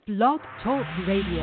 Blog Talk Radio.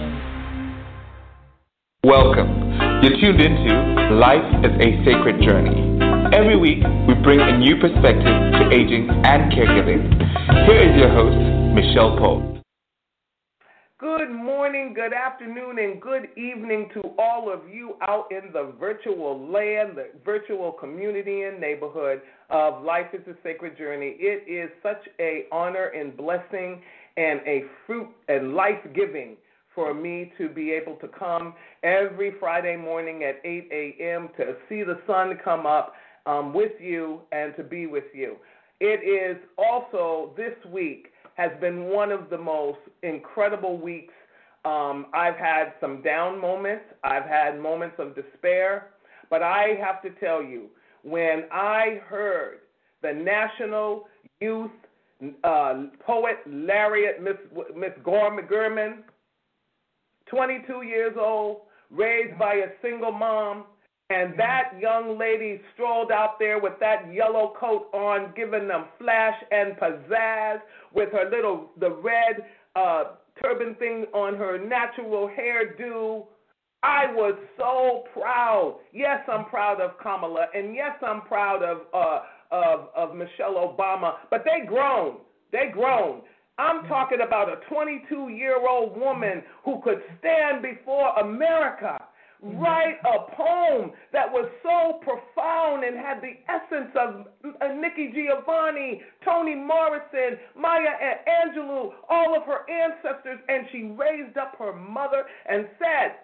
Welcome. You're tuned into Life is a Sacred Journey. Every week, we bring a new perspective to aging and caregiving. Here is your host, Michelle Pope. Good morning, good afternoon, and good evening to all of you out in the virtual land, the virtual community and neighborhood of Life is a Sacred Journey. It is such an honor and blessing and a fruit and life-giving for me to be able to come every Friday morning at 8 a.m. to see the sun come up with you and to be with you. It is also, this week has been one of the most incredible weeks. I've had some down moments. I've had moments of despair. But I have to tell you, when I heard the National Youth Poet Laureate, Miss Gurman, 22 years old, raised by a single mom, and that young lady strolled out there with that yellow coat on, giving them flash and pizzazz with her the red turban thing on her natural hairdo. I was so proud. Yes, I'm proud of Kamala, and yes, I'm proud of Michelle Obama, but they grown. They grown. I'm talking about a 22-year-old woman who could stand before America, write a poem that was so profound and had the essence of Nikki Giovanni, Toni Morrison, Maya Angelou, all of her ancestors, and she raised up her mother and said,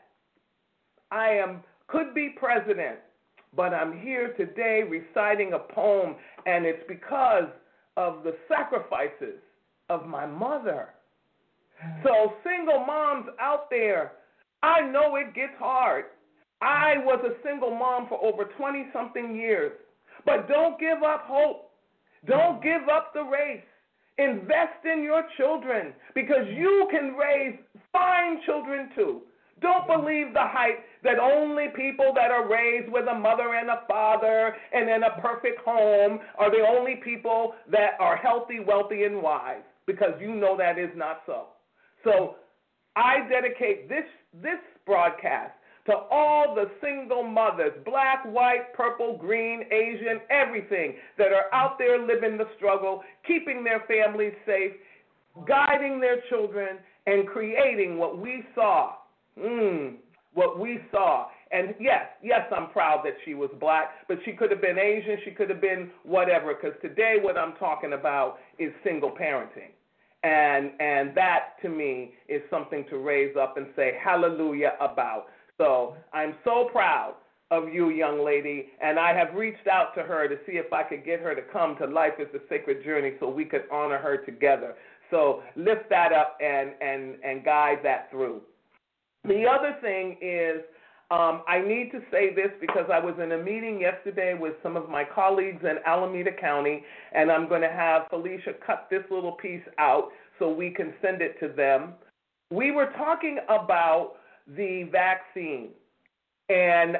could be president, but I'm here today reciting a poem, and it's because of the sacrifices of my mother. So single moms out there, I know it gets hard. I was a single mom for over 20-something years, but don't give up hope. Don't give up the race. Invest in your children because you can raise fine children too. Don't believe the hype that only people that are raised with a mother and a father and in a perfect home are the only people that are healthy, wealthy, and wise, because you know that is not so. So I dedicate this broadcast to all the single mothers, black, white, purple, green, Asian, everything, that are out there living the struggle, keeping their families safe, guiding their children, and creating what we saw. And yes, I'm proud that she was black, but she could have been Asian, she could have been whatever, because today what I'm talking about is single parenting. And that, to me, is something to raise up and say hallelujah about. So I'm so proud of you, young lady, and I have reached out to her to see if I could get her to come to Life is a Sacred Journey so we could honor her together. So lift that up and guide that through. The other thing is, I need to say this because I was in a meeting yesterday with some of my colleagues in Alameda County, and I'm going to have Felicia cut this little piece out so we can send it to them. We were talking about the vaccine, and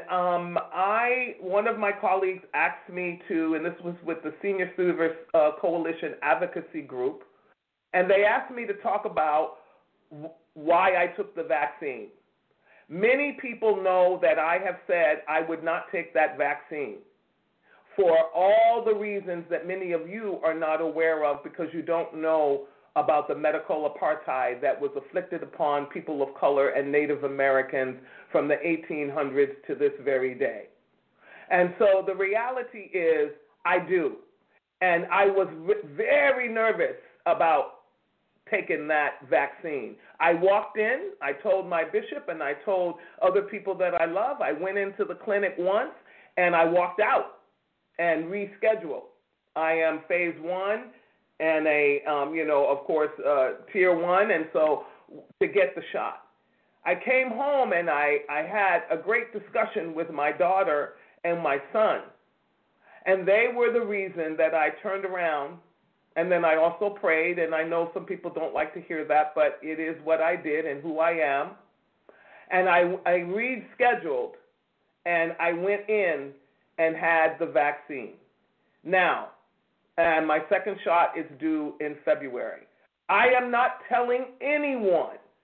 one of my colleagues asked me to, and this was with the Senior Citizens Coalition Advocacy Group, and they asked me to talk about why I took the vaccine. Many people know that I have said I would not take that vaccine for all the reasons that many of you are not aware of because you don't know about the medical apartheid that was afflicted upon people of color and Native Americans from the 1800s to this very day. And so the reality is I do. And I was very nervous about taken that vaccine. I walked in, I told my bishop, and I told other people that I love. I went into the clinic once, and I walked out and rescheduled. I am phase 1 and of course, tier 1, and so to get the shot. I came home, and I had a great discussion with my daughter and my son, and they were the reason that I turned around. And then I also prayed, and I know some people don't like to hear that, but it is what I did and who I am. And I rescheduled, and I went in and had the vaccine. Now, and my second shot is due in February. I am not telling anyone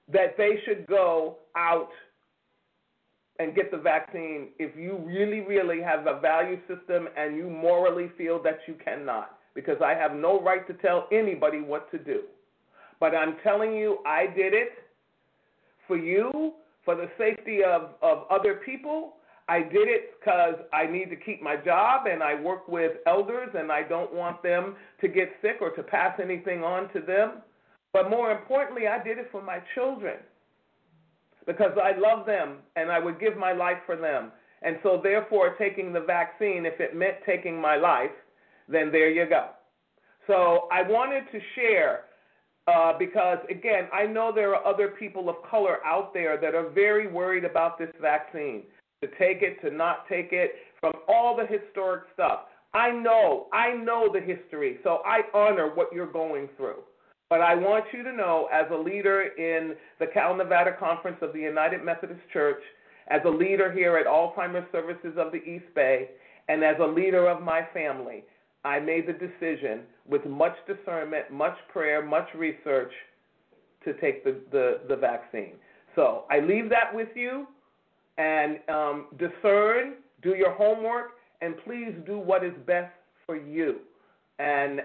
that they should go out and get the vaccine if you really, really have a value system and you morally feel that you cannot, because I have no right to tell anybody what to do. But I'm telling you, I did it for you, for the safety of other people. I did it because I need to keep my job, and I work with elders, and I don't want them to get sick or to pass anything on to them. But more importantly, I did it for my children because I love them, and I would give my life for them. And so therefore, taking the vaccine, if it meant taking my life, then there you go. So I wanted to share because, again, I know there are other people of color out there that are very worried about this vaccine, to take it, to not take it, from all the historic stuff. I know the history, so I honor what you're going through. But I want you to know, as a leader in the Cal Nevada Conference of the United Methodist Church, as a leader here at Alzheimer's Services of the East Bay, and as a leader of my family, I made the decision with much discernment, much prayer, much research to take the vaccine. So I leave that with you, and discern, do your homework, and please do what is best for you. And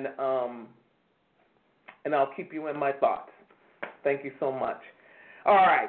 I'll keep you in my thoughts. Thank you so much. All right.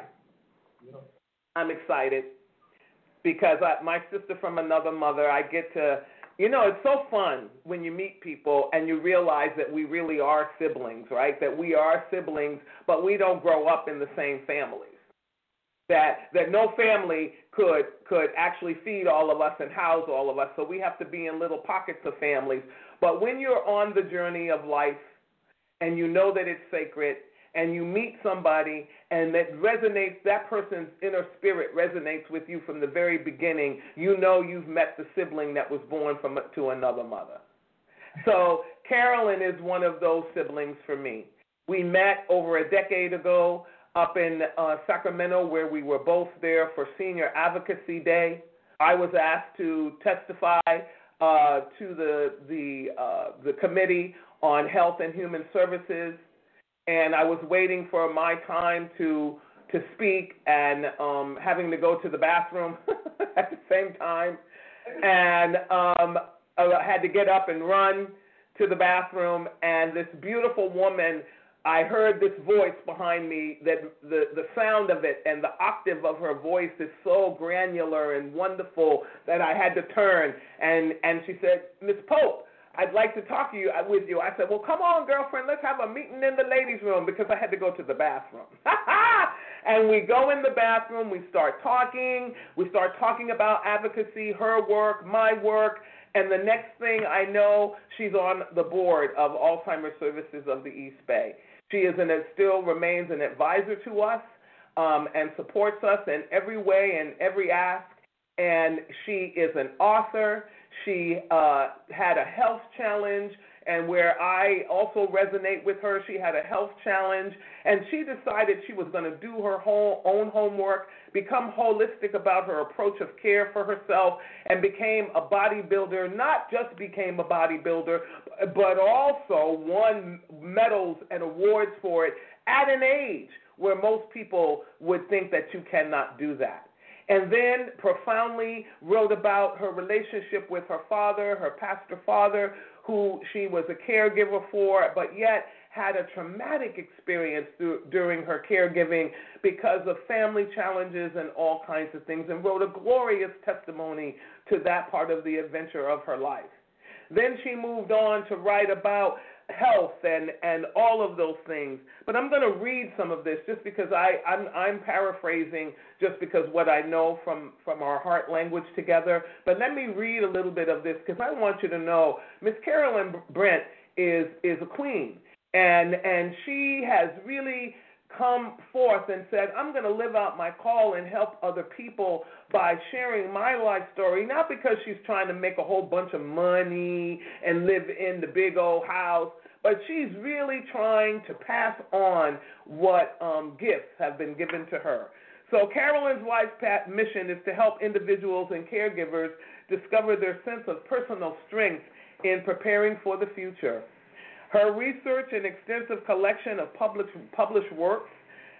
I'm excited because my sister from another mother, I get to, it's so fun when you meet people and you realize that we really are siblings, right? That we are siblings, but we don't grow up in the same families. That no family could actually feed all of us and house all of us, so we have to be in little pockets of families. But when you're on the journey of life and you know that it's sacred, and you meet somebody and that person's inner spirit resonates with you from the very beginning, you know you've met the sibling that was born to another mother. So Carolyn is one of those siblings for me. We met over a decade ago up in Sacramento, where we were both there for Senior Advocacy Day. I was asked to testify to the Committee on Health and Human Services, and I was waiting for my time to speak and having to go to the bathroom at the same time, and I had to get up and run to the bathroom, and this beautiful woman, I heard this voice behind me that the sound of it and the octave of her voice is so granular and wonderful that I had to turn, and she said, "Ms. Pope, I'd like to talk to you with you." I said, "Well, come on, girlfriend, let's have a meeting in the ladies' room," because I had to go to the bathroom. And we go in the bathroom, we start talking about advocacy, her work, my work, and the next thing I know, she's on the board of Alzheimer's Services of the East Bay. She still remains an advisor to us and supports us in every way and every ask, and she is an author. She had a health challenge, and where I also resonate with her, she had a health challenge, and she decided she was going to do her own homework, become holistic about her approach of care for herself, and became a bodybuilder. Not just became a bodybuilder, but also won medals and awards for it at an age where most people would think that you cannot do that. And then profoundly wrote about her relationship with her father, her pastor father, who she was a caregiver for, but yet had a traumatic experience during her caregiving because of family challenges and all kinds of things, and wrote a glorious testimony to that part of the adventure of her life. Then she moved on to write about health and all of those things. But I'm going to read some of this just because I'm paraphrasing just because what I know from our heart language together. But let me read a little bit of this because I want you to know Miss Carolyn Brent is a queen. And she has really come forth and said, I'm going to live out my call and help other people by sharing my life story, not because she's trying to make a whole bunch of money and live in the big old house, but she's really trying to pass on what gifts have been given to her. So Carolyn's life's mission is to help individuals and caregivers discover their sense of personal strength in preparing for the future. Her research and extensive collection of published works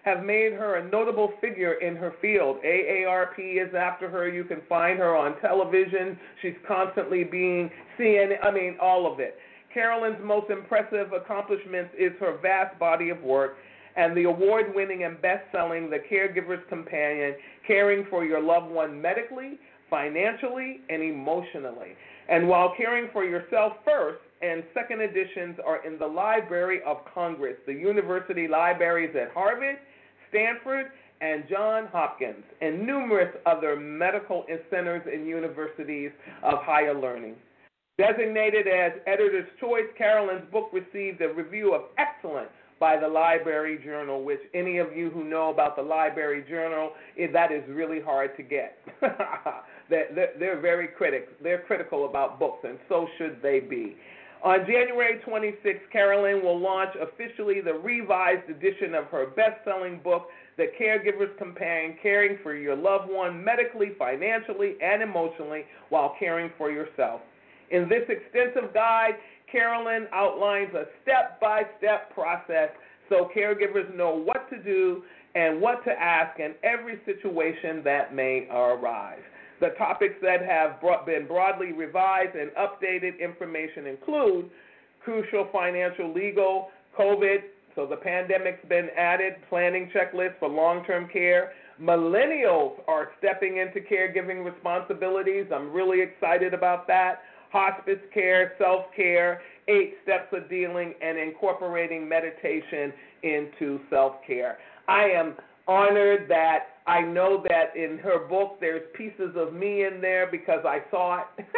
have made her a notable figure in her field. AARP is after her. You can find her on television. She's constantly being seen, all of it. Carolyn's most impressive accomplishments is her vast body of work and the award-winning and best-selling The Caregiver's Companion, Caring for Your Loved One Medically, Financially, and Emotionally. And while Caring for Yourself First and second editions are in the Library of Congress, the university libraries at Harvard, Stanford, and Johns Hopkins, and numerous other medical centers and universities of higher learning. Designated as Editor's Choice, Carolyn's book received a review of excellent by the Library Journal, which any of you who know about the Library Journal, that is really hard to get. They're very critical about books, and so should they be. On January 26th, Carolyn will launch officially the revised edition of her best-selling book, The Caregiver's Companion, Caring for Your Loved One Medically, Financially, and Emotionally while Caring for Yourself. In this extensive guide, Carolyn outlines a step-by-step process so caregivers know what to do and what to ask in every situation that may arise. The topics that have been broadly revised and updated information include crucial financial, legal, COVID, so the pandemic's been added, planning checklists for long-term care. Millennials are stepping into caregiving responsibilities. I'm really excited about that. Hospice care, self-care, 8 steps of dealing, and incorporating meditation into self-care. I am honored that I know that in her book there's pieces of me in there because I saw it.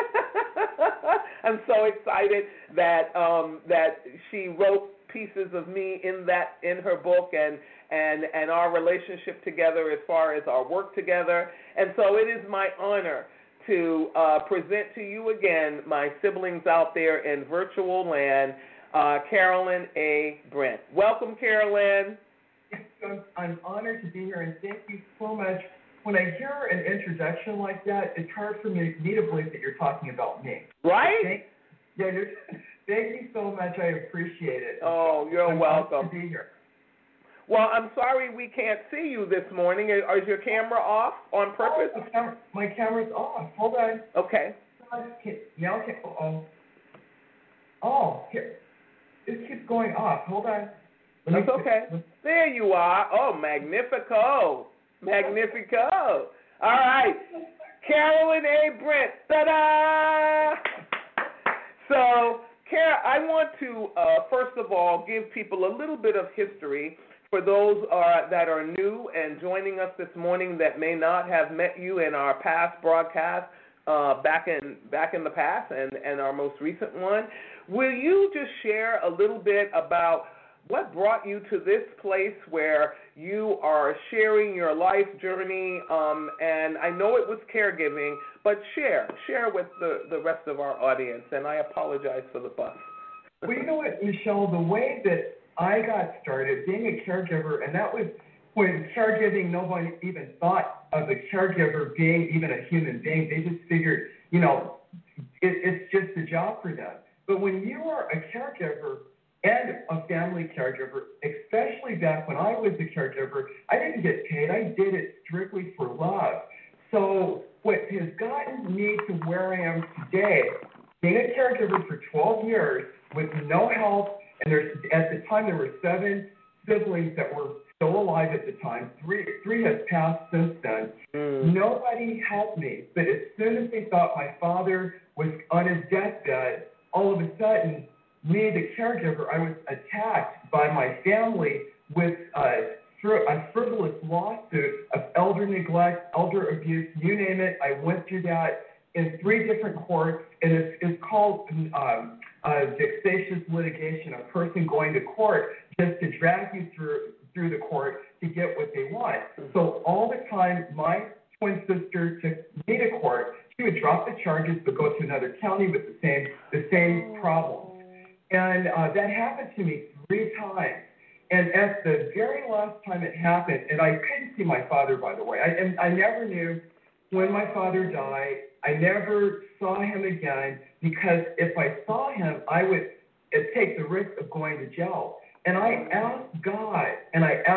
I'm so excited that she wrote pieces of me in her book and our relationship together as far as our work together. And so it is my honor to present to you again my siblings out there in virtual land, Carolyn A. Brent. Welcome, Carolyn. I'm honored to be here, and thank you so much. When I hear an introduction like that, it's hard for me to believe that you're talking about me. Right? Thank you so much. I appreciate it. Oh, you're welcome. I'm honored to be here. Well, I'm sorry we can't see you this morning. Is your camera off on purpose? Oh, my camera's off. Hold on. Okay. Now, here. It keeps going off. Hold on. That's okay. There you are. Oh, magnifico. Magnifico. All right. Carolyn A. Brent. Ta-da! So, I want to, first of all, give people a little bit of history for those that are new and joining us this morning that may not have met you in our past broadcast back in the past and our most recent one. Will you just share a little bit about what brought you to this place where you are sharing your life journey? And I know it was caregiving, but share with the rest of our audience. And I apologize for the fuss. Well, you know what, Michelle, the way that I got started being a caregiver, and that was when caregiving, nobody even thought of a caregiver being even a human being. They just figured, it's just a job for them. But when you are a caregiver and a family caregiver, especially back when I was a caregiver, I didn't get paid. I did it strictly for love. So what has gotten me to where I am today, being a caregiver for 12 years with no help, and at the time there were 7 siblings that were still alive at the time. Three has passed since then. Nobody helped me. But as soon as they thought my father was on his deathbed, all of a sudden, me, the caregiver, I was attacked by my family with a frivolous lawsuit of elder neglect, elder abuse, you name it. I went through that in 3 different courts, and it's called vexatious litigation, a person going to court just to drag you through the court to get what they want. So all the time, my twin sister took me to court. She would drop the charges but go to another county with the same problem. And that happened to me 3 times. And at the very last time it happened, and I couldn't see my father, by the way. I never knew when my father died. I never saw him again because if I saw him, I would take the risk of going to jail. And I asked God, and I asked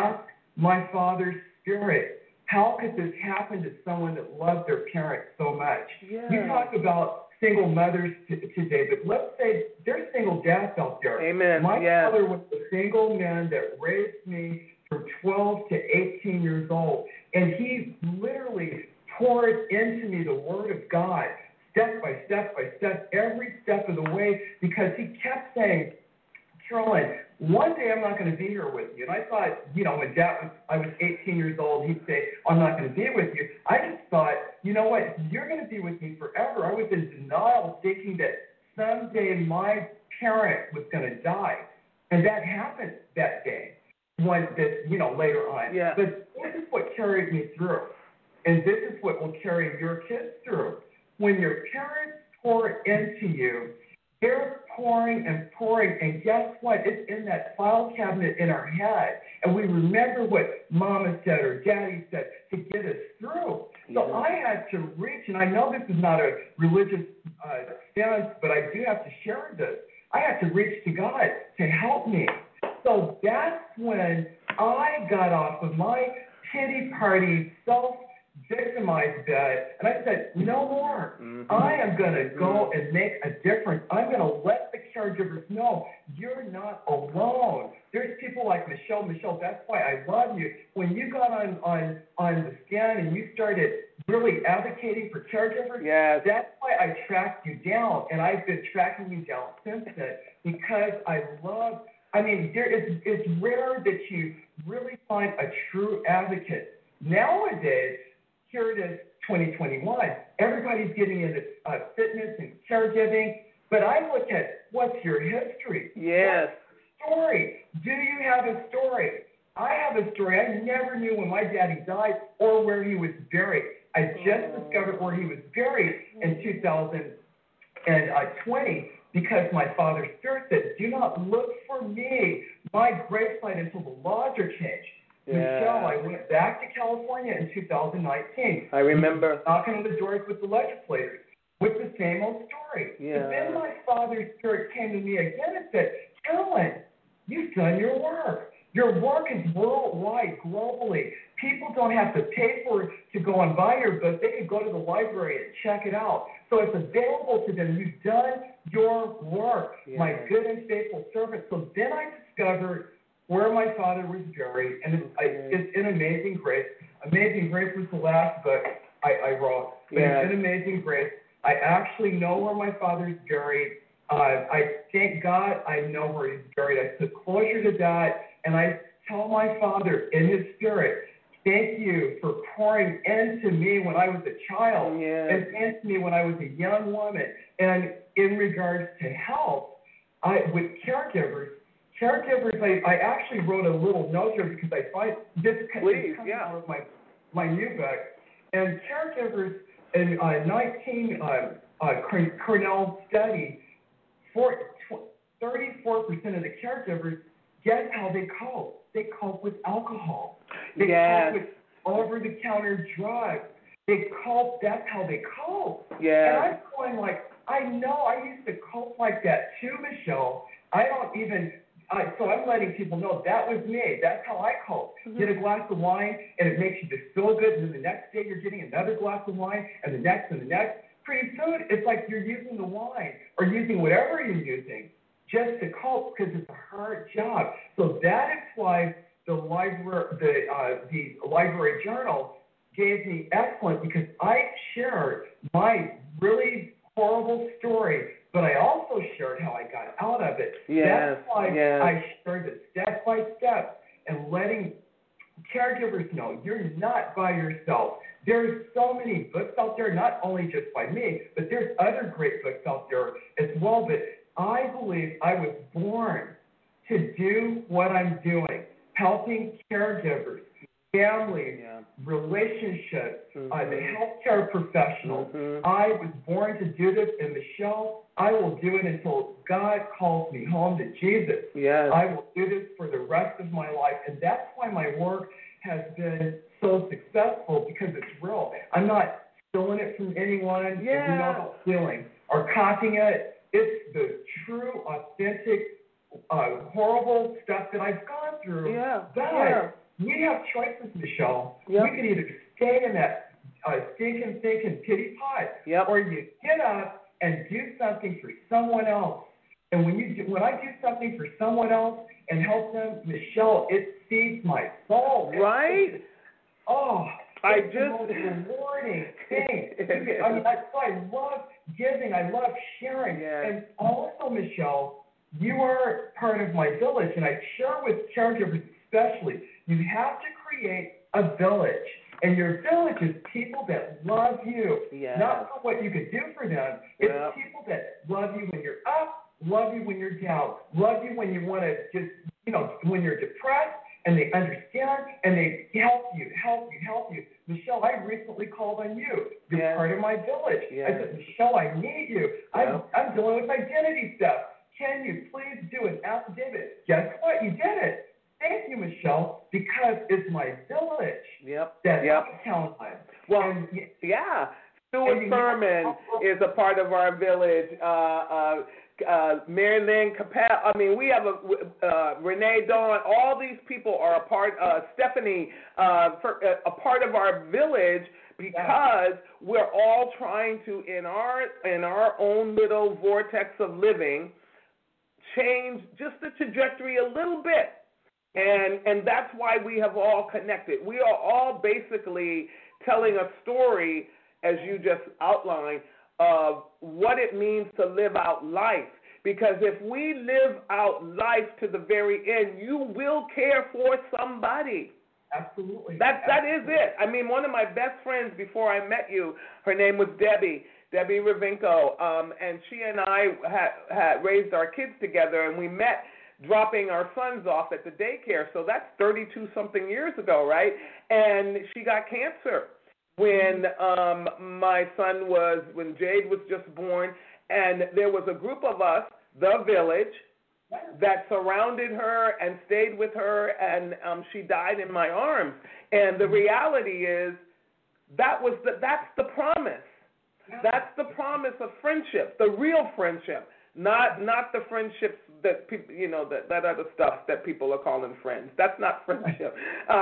my father's spirit. How could this happen to someone that loved their parents so much? Yeah. You talk about single mothers today, but let's say there's single dads out there. Amen. My yes. father was a single man that raised me from 12 to 18 years old, and he literally poured into me the Word of God, step by step by step, every step of the way, because he kept saying, Carolyn, one day I'm not going to be here with you. And I thought, when I was 18 years old, he'd say, I'm not going to be with you. I just thought, you know what, you're going to be with me forever. I was in denial, thinking that someday my parent was going to die. And that happened that day, later on. Yeah. But this is what carried me through. And this is what will carry your kids through. When your parents pour into you, they're pouring and pouring, and guess what? It's in that file cabinet in our head, and we remember what Mama said or Daddy said to get us through. So I had to reach, and I know this is not a religious stance, but I do have to share this. I had to reach to God to help me. So that's when I got off of my pity party, self-victimized bed, and I said, no more. I am going to go and make a difference. I'm going to let the caregivers know you're not alone. There's people like Michelle. Michelle, that's why I love you. When you got on the stand and you started really advocating for caregivers, that's why I tracked you down, and I've been tracking you down since then because it's rare that you really find a true advocate. Nowadays, here it is, 2021. Everybody's getting into fitness and caregiving, but I look at what's your history? Yes. What's your story? Do you have a story? I have a story. I never knew when my daddy died or where he was buried. I just discovered where he was buried in 2020 because my father's spirit said, do not look for me, my gravesite, until the laws are changed. Michelle, I went back to California in 2019. I remember. Knocking on the doors with the legislators with the same old story. Yeah. But then my father's spirit came to me again and said, Carolyn, you've done your work. Your work is worldwide, globally. People don't have to pay for it to go and buy your book. They can go to the library and check it out. So it's available to them. You've done your work, my good and faithful servant. So then I discovered where my father was buried, and it's in Amazing Grace. Amazing Grace was the last book I wrote, but it's in Amazing Grace. I actually know where my father's buried. I thank God I know where he's buried. I took closure to that, and I tell my father in his spirit, thank you for pouring into me when I was a child and into me when I was a young woman. And in regards to health, with caregivers, I actually wrote a little note here because I find this coming out of my new book. And caregivers in 19 Cornell study, 34% of the caregivers, guess how they cope? They cope with alcohol. They cope with over-the-counter drugs. They cope. That's how they cope. And I'm going like, I know I used to cope like that too, Michelle. So I'm letting people know that was me. That's how I cope. Get a glass of wine, and it makes you just feel good. And then the next day you're getting another glass of wine, and the next and the next. Pretty soon it's like you're using the wine or using whatever you're using just to cope because it's a hard job. So that is why the library journal gave me excellent, because I shared my really horrible story, but I also shared how I got out of it. That's why I shared it step by step and letting caregivers know you're not by yourself. There's so many books out there, not only just by me, but there's other great books out there as well. But I believe I was born to do what I'm doing, helping caregivers, families, relationships, the healthcare professionals. I was born to do this, and Michelle, I will do it until God calls me home to Jesus. I will do this for the rest of my life, and that's why my work has been so successful, because it's real. I'm not stealing it from anyone, if you know about stealing, or copying it. It's the true, authentic, horrible stuff that I've gone through. But we have choices, Michelle. Yep. We can either stay in that thinking pity pot, Yep. or you get up and do something for someone else. And when I do something for someone else and help them, Michelle, it feeds my soul. Right? It's the most rewarding thing. I love giving. I love sharing. Yes. And also, Michelle, you are part of my village, and I share with caregivers especially. You have to create a village. And your village is people that love you, yes. not for what you could do for them. It's people that love you when you're up, love you when you're down, love you when you want to just, when you're depressed, and they understand, and they help you. Michelle, I recently called on you. You're part of my village. Yes. I said, Michelle, I need you. I'm dealing with identity stuff. Can you please do an affidavit? Guess what? You did it. Thank you, Michelle, because it's my village that I count on. Well, Stuart Furman is a part of our village. Mary Lynn Capel. I mean, we have Renee Dawn. All these people are a part. Stephanie, a part of our village because we're all trying to, in our own little vortex of living, change just the trajectory a little bit. And that's why we have all connected. We are all basically telling a story, as you just outlined, of what it means to live out life. Because if we live out life to the very end, you will care for somebody. Absolutely. That is it. I mean, one of my best friends before I met you, her name was Debbie Ravinko, and she and I had raised our kids together, and we met dropping our sons off at the daycare. So that's 32-something years ago, right? And she got cancer when when Jade was just born, and there was a group of us, the village, that surrounded her and stayed with her, and she died in my arms. And the reality is that's the promise. That's the promise of friendship, the real friendship. Not the friendships that people, that other stuff that people are calling friends. That's not friendship.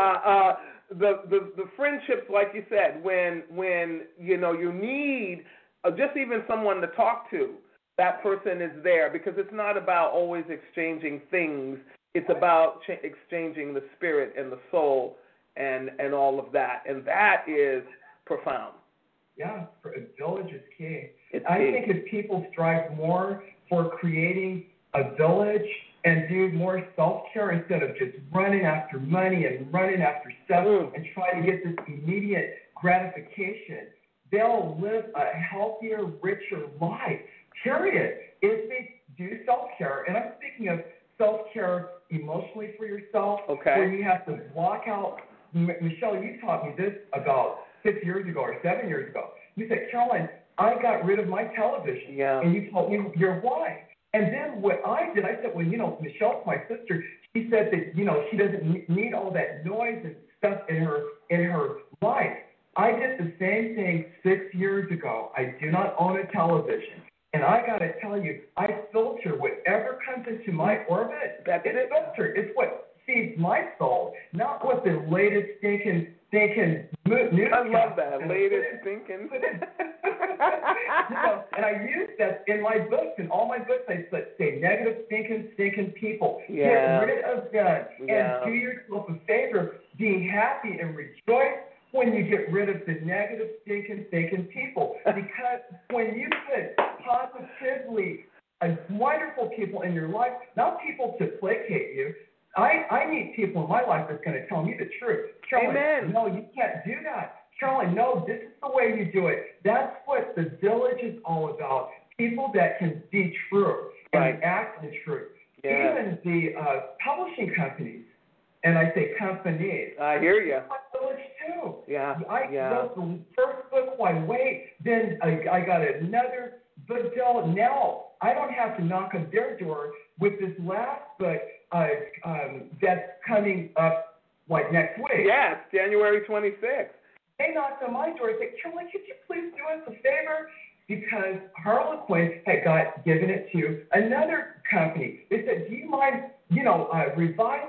The friendships, like you said, when you need just even someone to talk to, that person is there, because it's not about always exchanging things. It's about exchanging the spirit and the soul and all of that, and that is profound. Yeah, a village is key. I think if people strive more for creating a village and do more self-care instead of just running after money and running after stuff and trying to get this immediate gratification, they'll live a healthier, richer life, period. If they do self-care, and I'm speaking of self-care emotionally for yourself, where you have to block out. Michelle, you taught me this about 6 years ago or 7 years ago. You said, Caroline, I got rid of my television. Yeah. And you told me your why. And then what I did, I said, well, Michelle's my sister. She said that, she doesn't need all that noise and stuff in her life. I did the same thing 6 years ago. I do not own a television. And I got to tell you, I filter whatever comes into my orbit. It's filtered. It's what feeds my soul, not what the latest thinking news. I love that, latest thinking. And I use that in my books. In all my books, I say negative thinking people. Yeah. Get rid of them and do yourself a favor. Be happy and rejoice when you get rid of the negative thinking people. Because when you put positively wonderful people in your life, not people to placate you. I need people in my life that's going to tell me the truth. Caroline, Amen. No, you can't do that. Caroline, no, this is the way you do it. That's what the village is all about. People that can be true and act in truth. Yeah. Even the publishing companies, and I say companies. I hear you. My village too. Yeah. I wrote the first book, Why Wait? Then I got another book deal. Now I don't have to knock on their door with this last book that's coming up like next week. Yes, January 26th. They knocked on my door and said, Caroline, could you please do us a favor? Because Harlequin had given it to another company. They said, do you mind, revising it?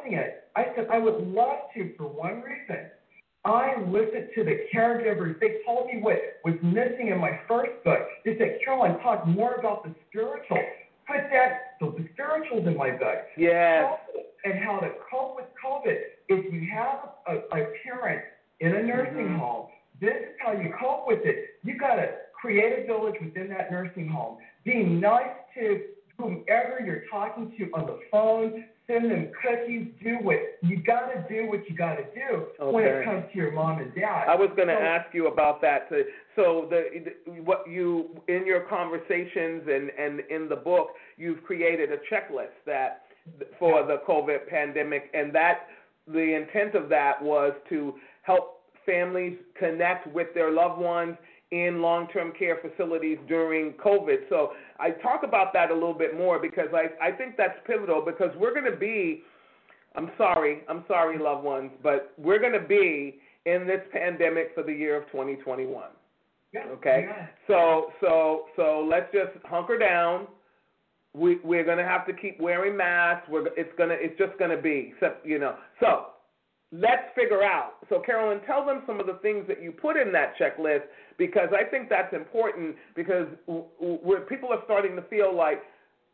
I said, I would love to for one reason. I listened to the caregivers. They told me what was missing in my first book. They said, Carolyn, talk more about the spiritual. Put the spirituals in my book. Yes. And how to cope with COVID. If you have a parent in a nursing home, this is how you cope with it. You got to create a village within that nursing home. Be nice to whomever you're talking to on the phone. Send them cookies. Do what you got to do. What you got to do when it comes to your mom and dad. I was going to ask you about that. So what you in your conversations and in the book, you've created a checklist that for the COVID pandemic, and that the intent of that was to help families connect with their loved ones in long-term care facilities during COVID. So I talk about that a little bit more because I think that's pivotal because we're going to be, I'm sorry, loved ones, but we're going to be in this pandemic for the year of 2021. Yeah, okay? Yeah. So let's just hunker down. We're going to have to keep wearing masks. It's just going to be, So let's figure out. So, Carolyn, tell them some of the things that you put in that checklist because I think that's important because where people are starting to feel like,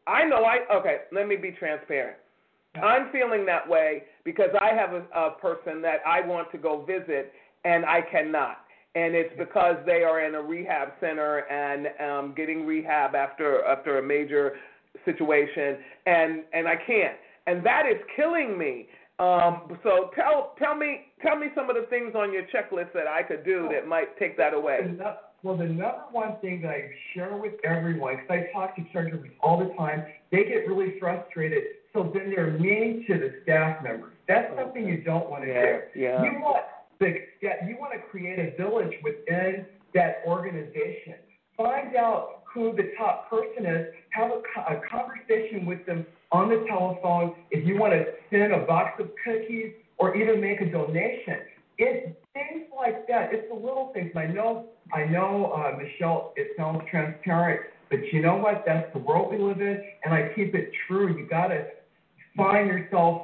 okay, let me be transparent. Yeah. I'm feeling that way because I have a person that I want to go visit and I cannot. And it's because they are in a rehab center and getting rehab after a major situation, and I can't. And that is killing me. So tell me some of the things on your checklist that I could do that might take that away. The number one thing that I share with everyone, because I talk to caregivers all the time, they get really frustrated. So then they're mean to the staff members. That's something you don't want to do. Yeah. You want to create a village within that organization. Find out who the top person is. Have a conversation with them on the telephone. If you want to send a box of cookies or even make a donation, it's things like that. It's the little things. I know, Michelle, it sounds transparent, but you know what? That's the world we live in, and I keep it true. You got to find yourself,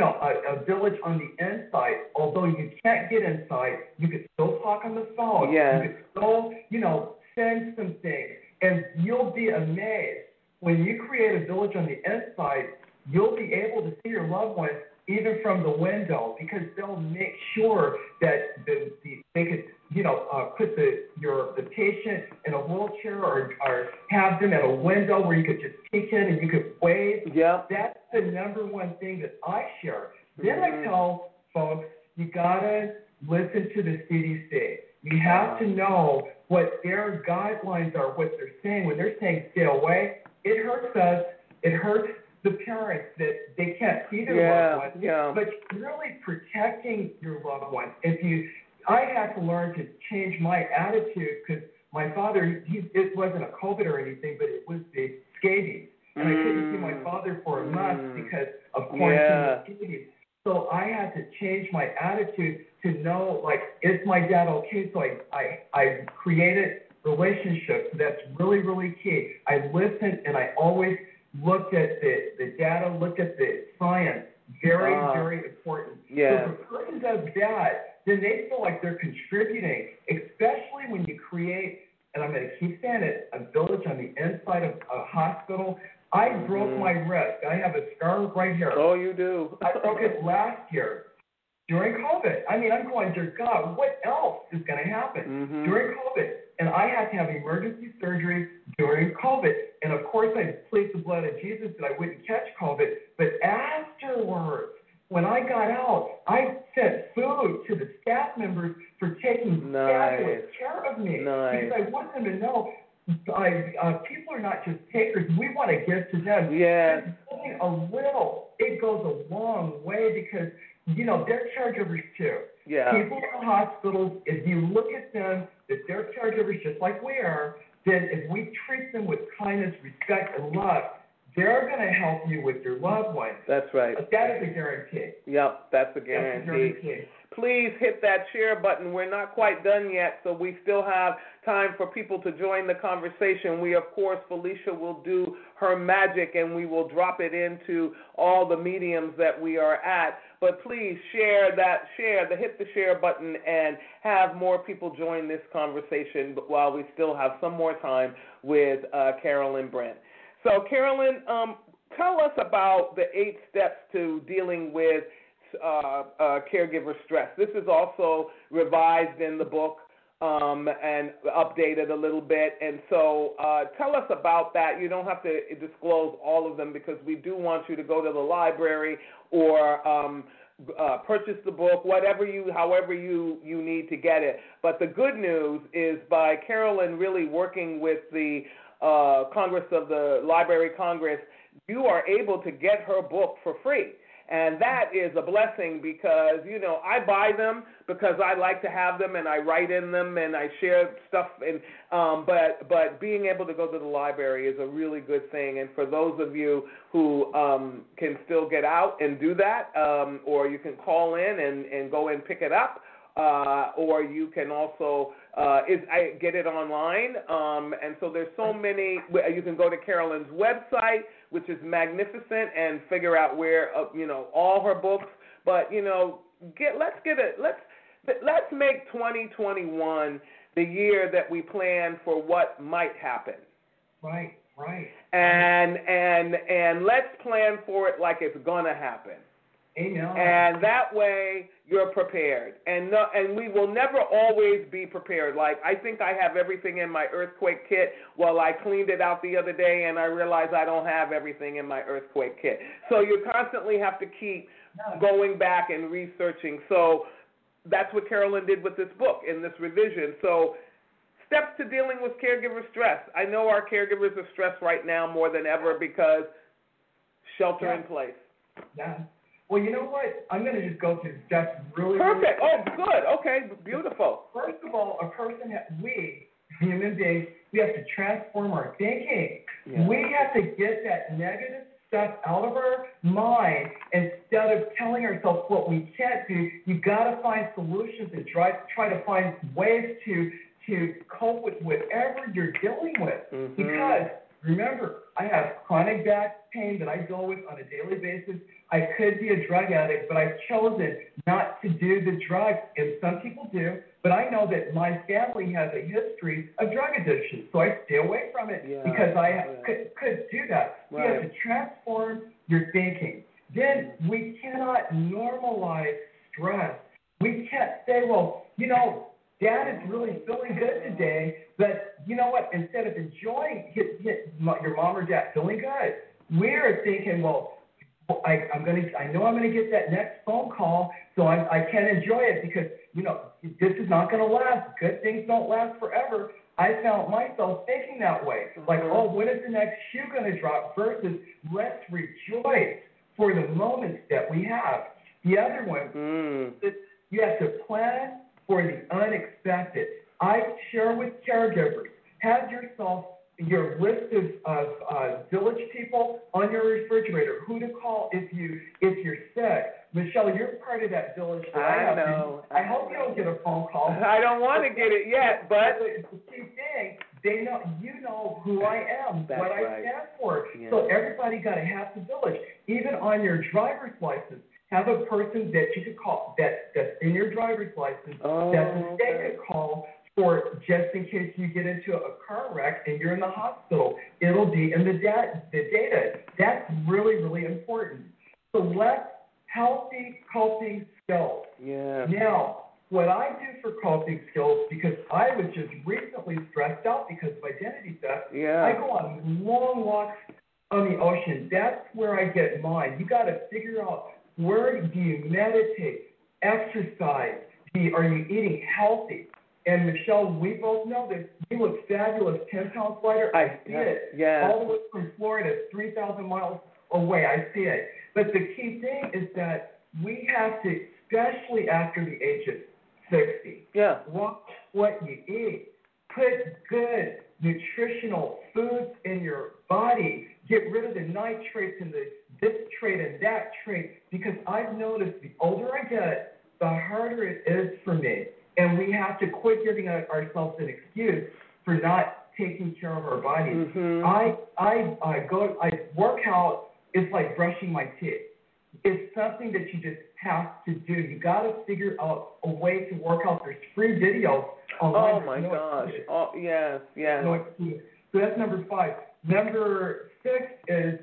a village on the inside. Although you can't get inside, you could still talk on the phone. Yeah. You could still, send some things, and you'll be amazed. When you create a village on the inside, you'll be able to see your loved ones even from the window because they'll make sure that they could, put the patient in a wheelchair or have them at a window where you could just peek in and you could wave. Yeah. That's the number one thing that I share. Then I tell folks, you gotta listen to the CDC. You have to know what their guidelines are, what they're saying. When they're saying stay away, it hurts us. It hurts the parents that they can't see their loved ones. Yeah. But really protecting your loved ones. I had to learn to change my attitude because my father, it wasn't a COVID or anything, but it was the scabies. And I couldn't see my father for a month because of quarantine with scabies. So I had to change my attitude to know, is my dad okay? So I created relationships. That's really, really key. I listened, and I always looked at the data, looked at the science. Very, very important. Yeah. So if a person does that, then they feel like they're contributing, especially when you create, and I'm going to keep saying it, a village on the inside of a hospital. I broke my wrist. I have a scar right here. Oh, you do. I broke it last year during COVID. I mean, I'm going, dear God, what else is going to happen during COVID? And I had to have emergency surgery during COVID. And, of course, I plead the blood of Jesus that I wouldn't catch COVID. But afterwards, when I got out, I sent food to the staff members for taking fabulous care of me. Because I want them to know people are not just takers. We want to give to them. Yes. And a little, it goes a long way because, they're caregivers too. Yeah. People in the hospitals, if you look at them, if they're caregivers just like we are, then if we treat them with kindness, respect, and love, they're going to help you with your loved ones. That's right. That is a guarantee. Yep, that's a guarantee. Please hit that share button. We're not quite done yet, so we still have time for people to join the conversation. We, of course, Felicia will do her magic, and we will drop it into all the mediums that we are at. But please hit the share button and have more people join this conversation while we still have some more time with Carolyn Brent. So, Carolyn, tell us about the 8 steps to dealing with caregiver stress. This is also revised in the book and updated a little bit. And so tell us about that. You don't have to disclose all of them because we do want you to go to the library or purchase the book, however you need to get it. But the good news is by Carolyn really working with the Congress of the Library of Congress, you are able to get her book for free. And that is a blessing because, I buy them because I like to have them and I write in them and I share stuff. And but being able to go to the library is a really good thing. And for those of you who can still get out and do that, or you can call in and go and pick it up, or you can also get it online. And so there's so many. You can go to Carolyn's website, which is magnificent, and figure out where all her books. But let's make 2021 the year that we plan for what might happen. Right. And let's plan for it like it's gonna happen. Amen. And that way you're prepared. And we will never always be prepared. Like, I think I have everything in my earthquake kit. Well, I cleaned it out the other day, and I realized I don't have everything in my earthquake kit. So you constantly have to keep going back and researching. So that's what Carolyn did with this book in this revision. So steps to dealing with caregiver stress. I know our caregivers are stressed right now more than ever because shelter in place. Yeah. Well, you know what? I'm going to just go through steps really perfect. Really oh, good. Okay, beautiful. First of all, we, human beings, we have to transform our thinking. Yeah. We have to get that negative stuff out of our mind instead of telling ourselves what we can't do. You got to find solutions and try to find ways to cope with whatever you're dealing with. Mm-hmm. Because remember, I have chronic back pain that I deal with on a daily basis. I could be a drug addict, but I've chosen not to do the drugs, and some people do. But I know that my family has a history of drug addiction, so I stay away from it because I could do that. Right. You have to transform your thinking. Then we cannot normalize stress. We can't say, well, Dad is really feeling good today, but you know what? Instead of enjoying your mom or dad feeling good, we're thinking, well, I know I'm gonna get that next phone call, so I can't enjoy it because this is not gonna last. Good things don't last forever. I found myself thinking that way, like, oh, when is the next shoe gonna drop? Versus let's rejoice for the moments that we have. The other one, you have to plan for the unexpected. I share with caregivers, have your list of village people on your refrigerator, who to call if you're sick. Michelle, you're part of that village. I know. I hope you don't get a phone call. I don't want to get it yet, but the key thing, you know who I am, That's what right. I stand for. Yeah. So everybody got to have the village. Even on your driver's license, have a person that you could call that's in your driver's license that the state could call for just in case you get into a car wreck and you're in the hospital. It'll be in the data. That's really, really important. So let's healthy coping skills. Yeah. Now, what I do for coping skills, because I was just recently stressed out because of identity theft, I go on long walks on the ocean. That's where I get mine. You got to figure out, where do you meditate, exercise? Are you eating healthy? And Michelle, we both know that you look fabulous, 10 pounds lighter. I see it. Yeah. All the way from Florida, 3,000 miles away. I see it. But the key thing is that we have to, especially after the age of 60, watch what you eat. Put good nutritional foods in your body. Get rid of the nitrates and this trait and that trait, because I've noticed the older I get, the harder it is for me. And we have to quit giving ourselves an excuse for not taking care of our bodies. Mm-hmm. I work out. It's like brushing my teeth. It's something that you just have to do. You got to figure out a way to work out. There's free videos online. Oh my gosh. Oh yes, yes. So that's number 5. Number 6 is,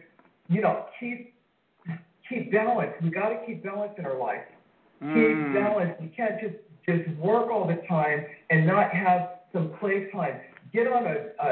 keep balance. We got to keep balance in our life. Keep balance. You can't just work all the time and not have some play time. Get on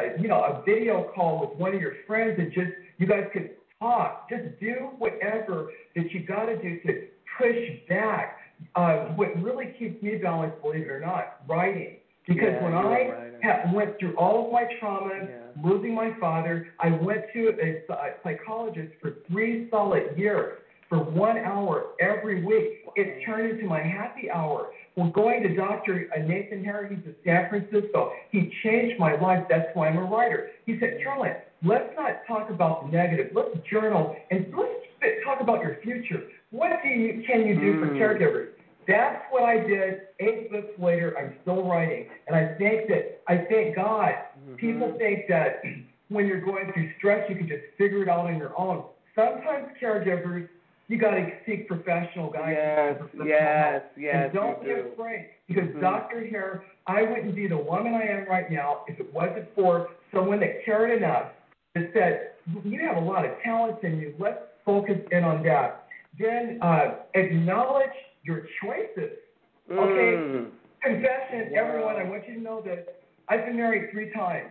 a video call with one of your friends and you guys could talk. Just do whatever that you got to do to push back. What really keeps me balanced, believe it or not, writing. Because when I went through all of my trauma, losing my father, I went to a psychologist for 3 solid years for 1 hour every week. It turned into my happy hour. We're going to Dr. Nathan Hare. He's in San Francisco. He changed my life. That's why I'm a writer. He said, Caroline, let's not talk about the negative. Let's journal and let's talk about your future. What can you do for caregivers? That's what I did. 8 books later, I'm still writing. And I thank God. People think that when you're going through stress, you can just figure it out on your own. Sometimes caregivers, you got to seek professional guidance. Yes. And don't be afraid, because Dr. Hare, I wouldn't be the woman I am right now if it wasn't for someone that cared enough that said, you have a lot of talents in you. Let's focus in on that. Then acknowledge your choices. Okay? Confession, everyone, I want you to know that I've been married 3 times.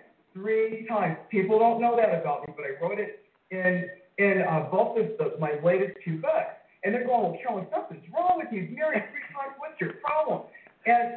3 times. People don't know that about me, but I wrote it in both of my latest 2 books. And they're going, well, Caroline, something's wrong with you. You've married 3 times. What's your problem? And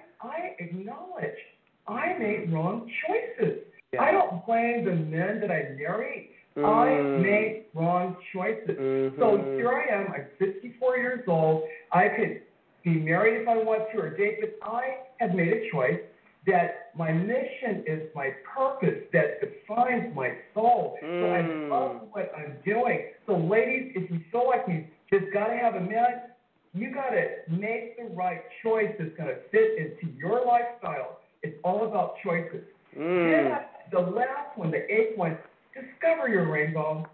I acknowledge I made wrong choices. Yeah. I don't blame the men that I married. I made wrong choices. So here I am. I'm 54 years old. I could be married if I want to or date, but I have made a choice that my mission is my purpose that defines my soul. So I love what I'm doing. So ladies, if you feel like you just got to have a man, you got to make the right choice that's going to fit into your lifestyle. It's all about choices. Then the last one, the 8th one, discover your rainbow.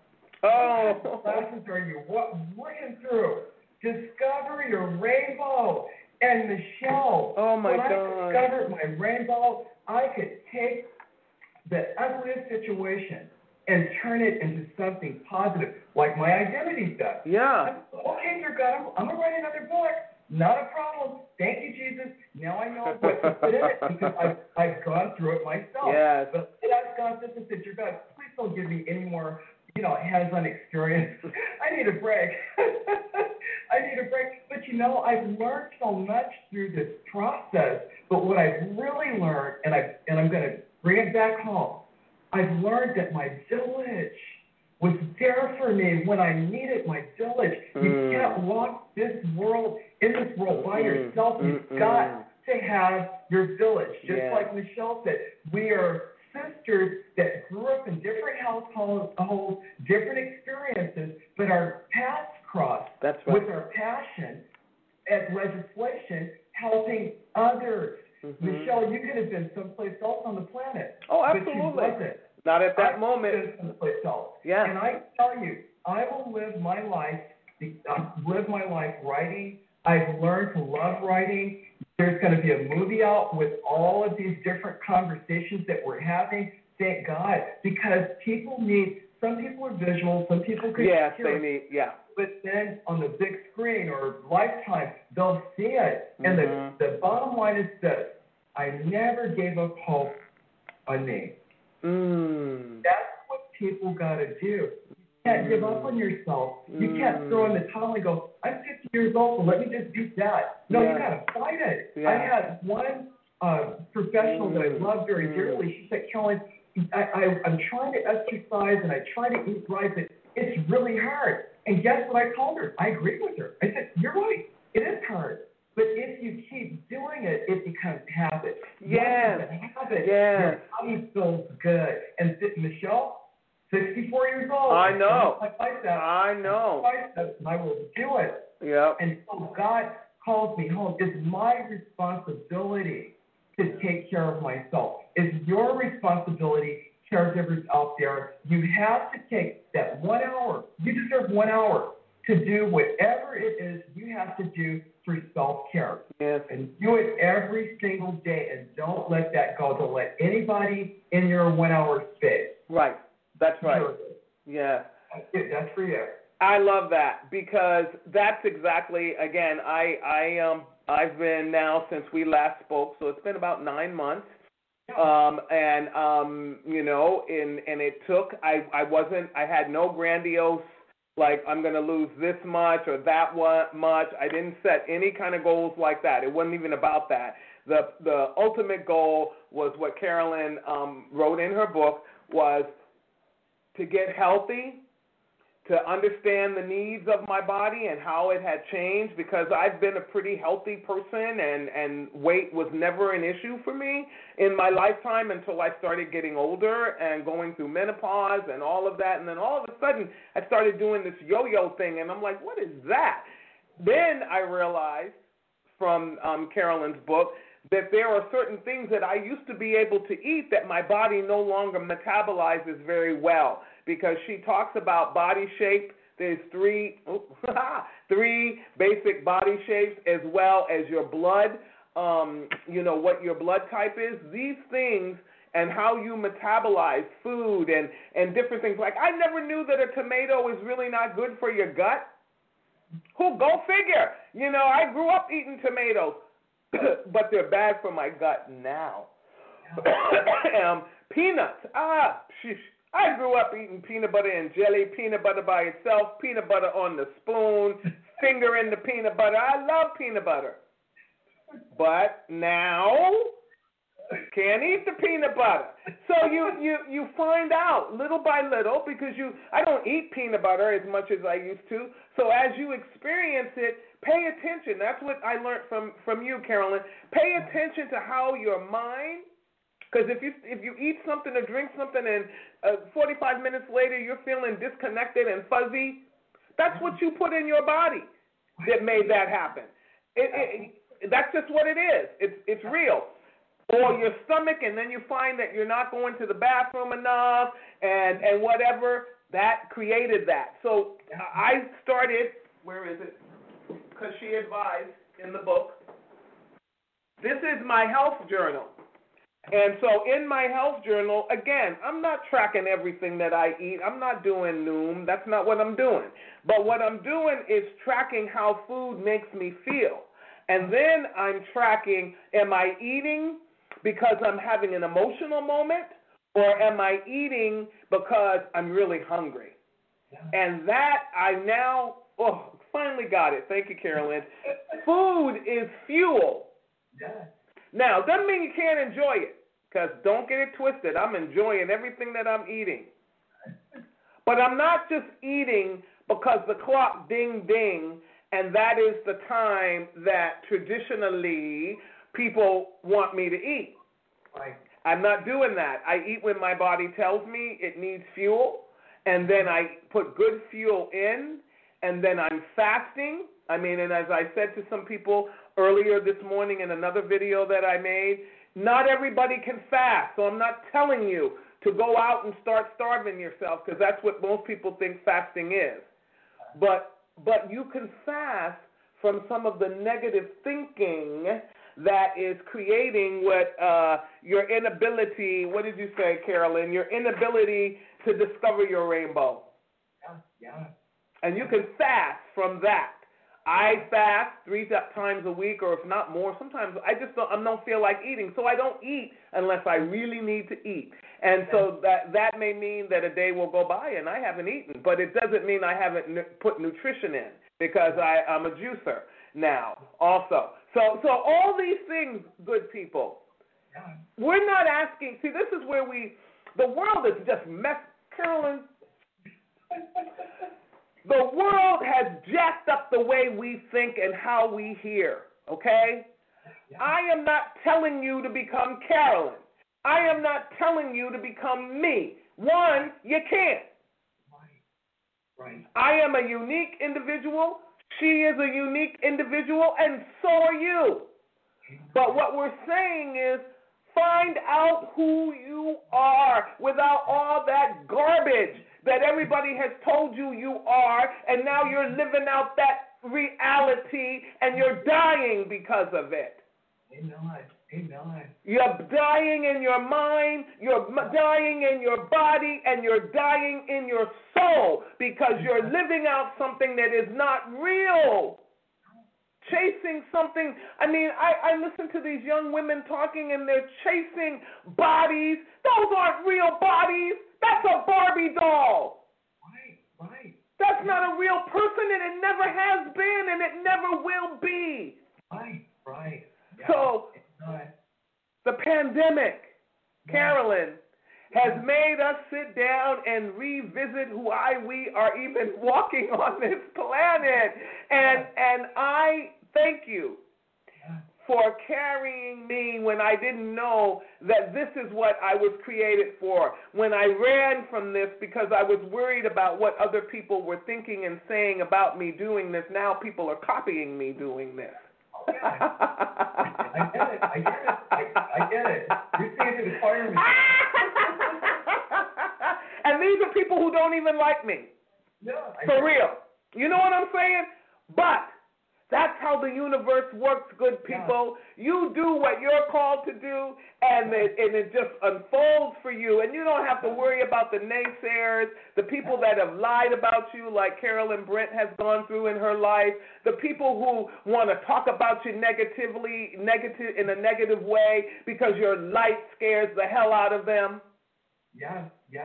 What classes are you working through? Discover your rainbow. And Michelle, when I discovered my rainbow, I could take the ugliest situation and turn it into something positive, like my identity stuff. Yeah. Okay, dear God, I'm going to write another book. Not a problem. Thank you, Jesus. Now I know what to put in it because I've gone through it myself. Yes. But I've gone through this and said, dear God, please don't give me any more, hands-on experience. I need a break. But, I've learned so much through this process. But what I've really learned, and I'm going to bring it back home, I've learned that my village was there for me when I needed my village. You can't walk in this world by yourself. You've got to have your village. Just like Michelle said, we are sisters that grew up in different households, different experiences, but our paths crossed with our passion at legislation, helping others. Michelle, you could have been someplace else on the planet. Oh, absolutely. But you wasn't. Not at that moment. Someplace else. Yeah. And I tell you, I will live my life writing. I've learned to love writing. There's going to be a movie out with all of these different conversations that we're having. Thank God, because some people are visual, some people can hear. They need, But then on the big screen or Lifetime, they'll see it. And the bottom line is this: I never gave up hope on me. That's what people got to do. You can't give up on yourself. You can't throw in the towel and go, I'm 50 years old, so let me just beat that. No, you got to fight it. I had one professional that I love very dearly. She said, Caroline, I'm trying to exercise and I try to eat right, but it's really hard. And guess what I told her? I agreed with her. I said, you're right. It is hard. But if you keep doing it, it becomes habit. Yes. Your body feels good. And Michelle, 64 years old. I know. I know. I will do it. Yeah. And so God calls me home. It's my responsibility to take care of myself. It's your responsibility, caregivers out there. You have to take that 1 hour. You deserve 1 hour to do whatever it is you have to do for self-care. Yes. And do it every single day, and don't let that go. Don't let anybody in your 1 hour space. Right. That's right. Sure. Yeah. That's for you. I love that, because that's exactly, again, I've been now since we last spoke, so it's been about 9 months. You know, and it took, I had no grandiose, like I'm going to lose this much or that much. I didn't set any kind of goals like that. It wasn't even about that. The ultimate goal was what Carolyn wrote in her book, was to get healthy, to understand the needs of my body and how it had changed, because I've been a pretty healthy person, and weight was never an issue for me in my lifetime until I started getting older and going through menopause and all of that. And then all of a sudden I started doing this yo-yo thing, and I'm like, what is that? Then I realized from Carolyn's book that there are certain things that I used to be able to eat that my body no longer metabolizes very well, because she talks about body shape. There's three basic body shapes, as well as your blood, you know, what your blood type is. These things and how you metabolize food and different things. Like, I never knew that a tomato is really not good for your gut. Go figure. You know, I grew up eating tomatoes, but they're bad for my gut now. Peanuts. I grew up eating peanut butter and jelly, peanut butter by itself, peanut butter on the spoon, finger in the peanut butter. I love peanut butter. But now, can't eat the peanut butter. So you find out little by little, because I don't eat peanut butter as much as I used to. So as you experience it, pay attention. That's what I learned from you, Carolyn. Pay attention to how your mind, because if you eat something or drink something and 45 minutes later you're feeling disconnected and fuzzy, that's what you put in your body that made that happen. That's just what it is. It's real. Or your stomach, and then you find that you're not going to the bathroom enough and whatever, that created that. So I started, where is it? Because she advised in the book, this is my health journal. And so in my health journal, again, I'm not tracking everything that I eat. I'm not doing Noom. That's not what I'm doing. But what I'm doing is tracking how food makes me feel. And then I'm tracking, am I eating because I'm having an emotional moment, or am I eating because I'm really hungry? Yeah. And that I now, finally got it. Thank you, Carolyn. Food is fuel. Yeah. Now, doesn't mean you can't enjoy it, because don't get it twisted. I'm enjoying everything that I'm eating. But I'm not just eating because the clock ding ding, and that is the time that traditionally people want me to eat. Right. I'm not doing that. I eat when my body tells me it needs fuel, and then I put good fuel in, and then I'm fasting. And as I said to some people earlier this morning in another video that I made, not everybody can fast, so I'm not telling you to go out and start starving yourself, because that's what most people think fasting is. But you can fast from some of the negative thinking that is creating what your inability, what did you say, Carolyn, your inability to discover your rainbow. Yeah. And you can fast from that. I fast 3 times a week, or if not more. Sometimes I don't feel like eating, so I don't eat unless I really need to eat. And so that may mean that a day will go by and I haven't eaten, but it doesn't mean I haven't put nutrition in, because I'm a juicer now also. So all these things, good people, we're not asking. See, this is where the world is just messed. Carolyn, the world has jacked up the way we think and how we hear, okay? Yeah. I am not telling you to become Carolyn. I am not telling you to become me. One, you can't. Right. I am a unique individual. She is a unique individual, and so are you. But what we're saying is, find out who you are without all that garbage that everybody has told you you are, and now you're living out that reality, and you're dying because of it. Amen. Amen. You're dying in your mind, you're dying in your body, and you're dying in your soul because you're living out something that is not real. Chasing something. I mean, I listen to these young women talking, and they're chasing bodies. Those aren't real bodies. That's a Barbie doll. Right. That's not a real person, and it never has been, and it never will be. Right. Yeah. So, the pandemic, Carolyn, has made us sit down and revisit why we are even walking on this planet. And I thank you for carrying me when I didn't know that this is what I was created for. When I ran from this because I was worried about what other people were thinking and saying about me doing this, now people are copying me doing this. I get it. You're saying to the firemen. And these are people who don't even like me. Yeah, for real. You know what I'm saying? But that's how the universe works, good people. Yeah. You do what you're called to do, and it just unfolds for you. And you don't have to worry about the naysayers, the people that have lied about you, like Carolyn Brent has gone through in her life, the people who want to talk about you negative in a negative way because your light scares the hell out of them. Yeah.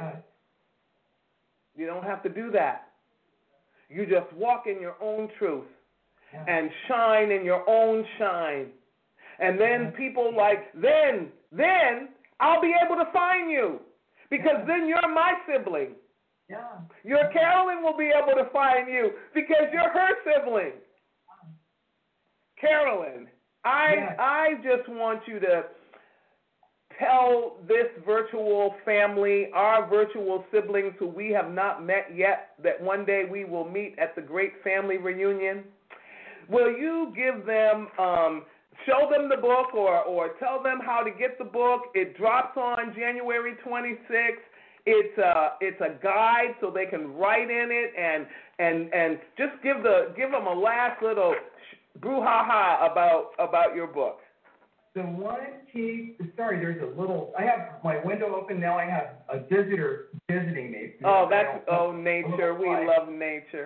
You don't have to do that. You just walk in your own truth. And shine in your own shine. And then people then I'll be able to find you. Because then you're my sibling. Yeah. Your Carolyn will be able to find you because you're her sibling. Carolyn, I just want you to tell this virtual family, our virtual siblings who we have not met yet, that one day we will meet at the great family reunion. Will you give them, show them the book or tell them how to get the book? It drops on January 26th. It's a guide so they can write in it and just give them a last little brouhaha about your book. The one key, there's a little, I have my window open now. I have a visitor visiting me. Nature. We love nature.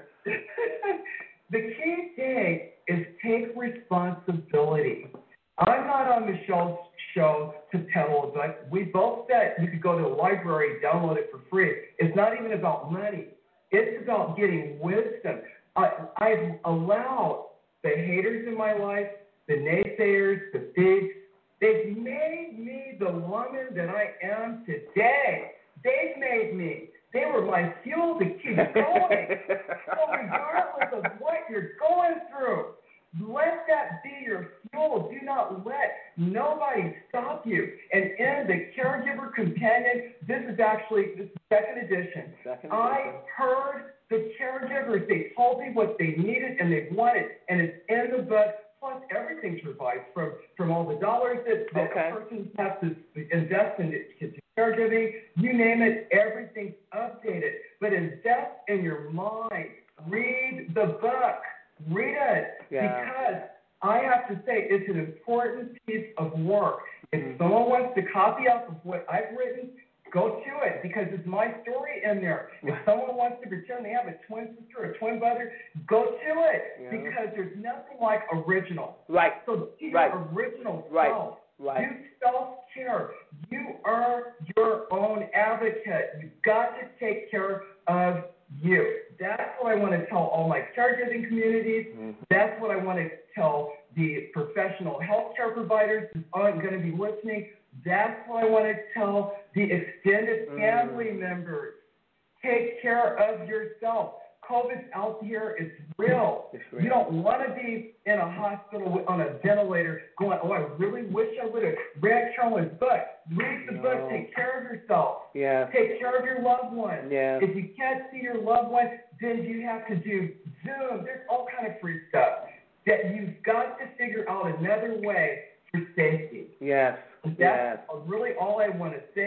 The key thing is take responsibility. I'm not on Michelle's show to peddle, but we both said you could go to the library, download it for free. It's not even about money. It's about getting wisdom. I've allowed the haters in my life, the naysayers, the pigs, they've made me the woman that I am today. They've made me. They were my fuel to keep going. So regardless of what you're going through, let that be your fuel. Do not let nobody stop you. And in the Caregiver Companion, this is second edition. I heard the caregivers. They told me what they needed and they wanted, and it's in the book. Plus, everything's revised from all the dollars that a person has to invest in caregiving. You name it, everything's updated. But invest in your mind. Read the book. Read it. Yeah. Because I have to say, it's an important piece of work. If someone wants to copy off of what I've written, go to it, because it's my story in there. If someone wants to pretend they have a twin sister or a twin brother, go to it, because there's nothing like original. Right. So be your original self. Right. You self-care. You are your own advocate. You've got to take care of you. That's what I want to tell all my caregiving communities. That's what I want to tell the professional healthcare providers who aren't going to be listening. That's what I want to tell the extended family members. Take care of yourself. COVID's out here. It's real. You don't want to be in a hospital on a ventilator going, I really wish I would have read Carolyn's book. Read the book. Take care of yourself. Yeah. Take care of your loved one. Yeah. If you can't see your loved one, then you have to do Zoom. There's all kind of free stuff that you've got to figure out another way for safety. Yes. That's really all I want to say.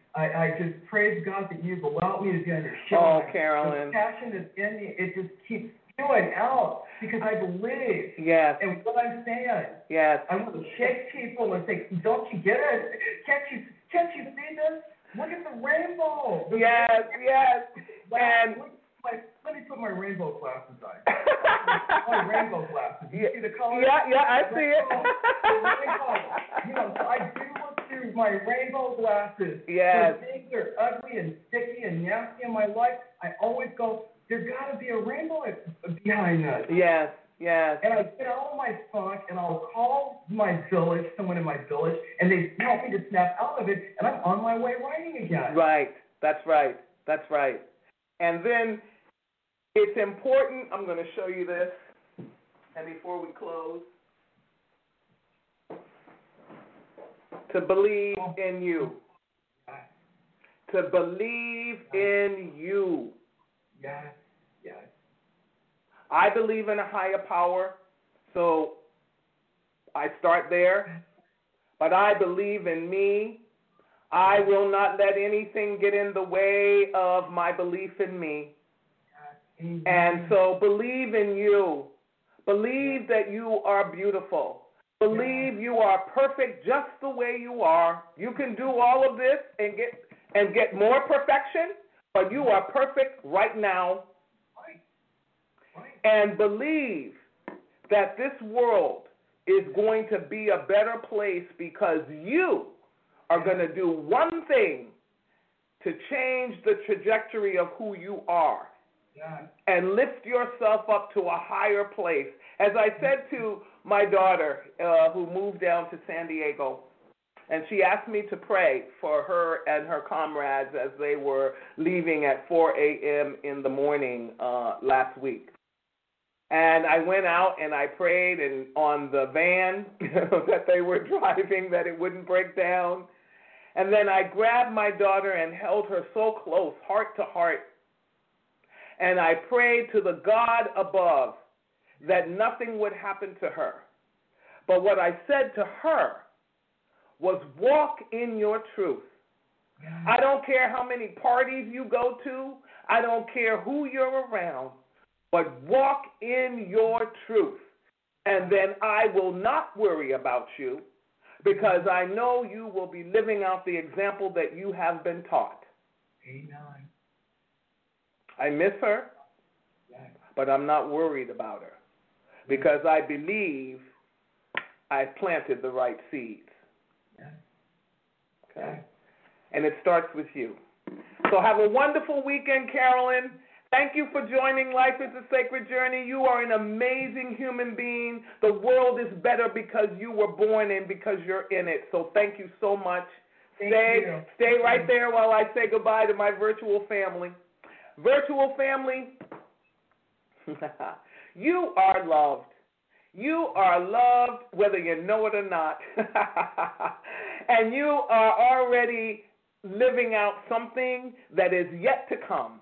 I just praise God that you've allowed me to be on your show. Oh, Carolyn. The passion is in me. It just keeps spewing out because I believe Yes. in what I'm saying. Yes. I want to shake people and say, don't you get it? Can't you see this? Look at the rainbow. Yes, yes. And let me put my rainbow glasses on. My rainbow glasses. You see the color? Yeah, I see it. The rainbow. So I do look through my rainbow glasses. Yes. When things are ugly and sticky and nasty in my life, I always go, there's got to be a rainbow behind this. Yes, yes. And I get out of my funk, and I'll call my village, someone in my village, and they help me to snap out of it, and I'm on my way writing again. Right. That's right. That's right. And then it's important, I'm going to show you this, and before we close, to believe in you. To believe in you. Yes, yes. I believe in a higher power, so I start there. But I believe in me. I will not let anything get in the way of my belief in me. Yes. And so believe in you. Believe that you are beautiful. Believe you are perfect just the way you are. You can do all of this and get more perfection, but you are perfect right now. And believe that this world is going to be a better place because you are going to do one thing to change the trajectory of who you are and lift yourself up to a higher place. As I said to my daughter who moved down to San Diego, and she asked me to pray for her and her comrades as they were leaving at 4 a.m. in the morning last week. And I went out and I prayed and on the van that they were driving that it wouldn't break down. And then I grabbed my daughter and held her so close, heart to heart. And I prayed to the God above that nothing would happen to her. But what I said to her was walk in your truth. I don't care how many parties you go to. I don't care who you're around. But walk in your truth, and then I will not worry about you because I know you will be living out the example that you have been taught. Amen. I miss her, but I'm not worried about her because I believe I planted the right seeds. Okay? And it starts with you. So have a wonderful weekend, Carolyn. Thank you for joining Life is a Sacred Journey. You are an amazing human being. The world is better because you were born and because you're in it. So thank you so much. Stay right there while I say goodbye to my virtual family. Virtual family, you are loved. You are loved whether you know it or not. And you are already living out something that is yet to come.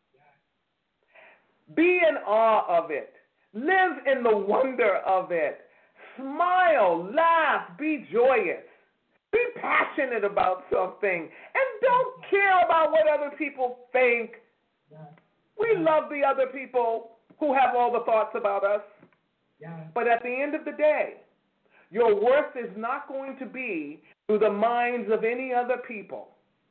Be in awe of it. Live in the wonder of it. Smile, laugh, be joyous. Be passionate about something. And don't care about what other people think. We love the other people who have all the thoughts about us. But at the end of the day, your worth is not going to be through the minds of any other people.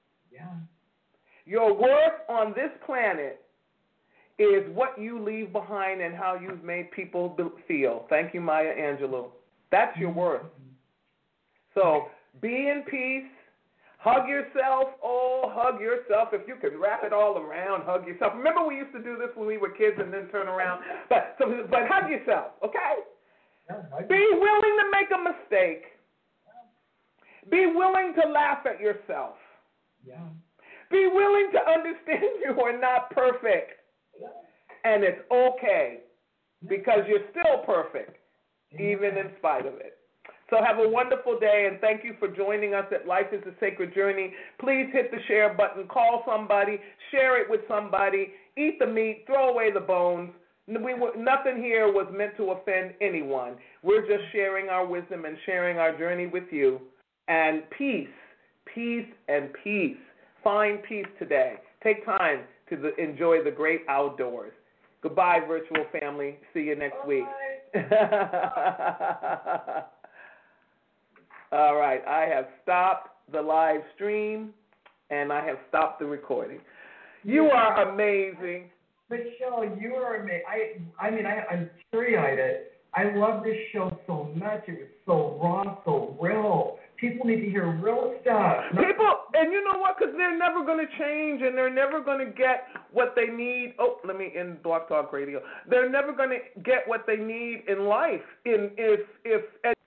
Your worth on this planet is what you leave behind and how you've made people feel. Thank you, Maya Angelou. That's your worth. So be in peace. Hug yourself. Oh, hug yourself. If you can wrap it all around, hug yourself. Remember we used to do this when we were kids and then turn around? But hug yourself, okay? Be willing to make a mistake. Be willing to laugh at yourself. Be willing to understand you are not perfect. And it's okay because you're still perfect, even in spite of it. So have a wonderful day, and thank you for joining us at Life is a Sacred Journey. Please hit the share button, call somebody, share it with somebody, eat the meat, throw away the bones. Nothing here was meant to offend anyone. We're just sharing our wisdom and sharing our journey with you. And peace, peace, and peace find peace today. Take time to enjoy the great outdoors. Goodbye, virtual family. See you next week. All right. I have stopped the live stream, and I have stopped the recording. You are amazing. Michelle, you are amazing. I'm teary-eyed. I love this show so much. It was so raw, so real. People need to hear real stuff. And you know what? Because they're never going to change, and they're never going to get what they need. Oh, let me end Blog Talk Radio. They're never going to get what they need in life if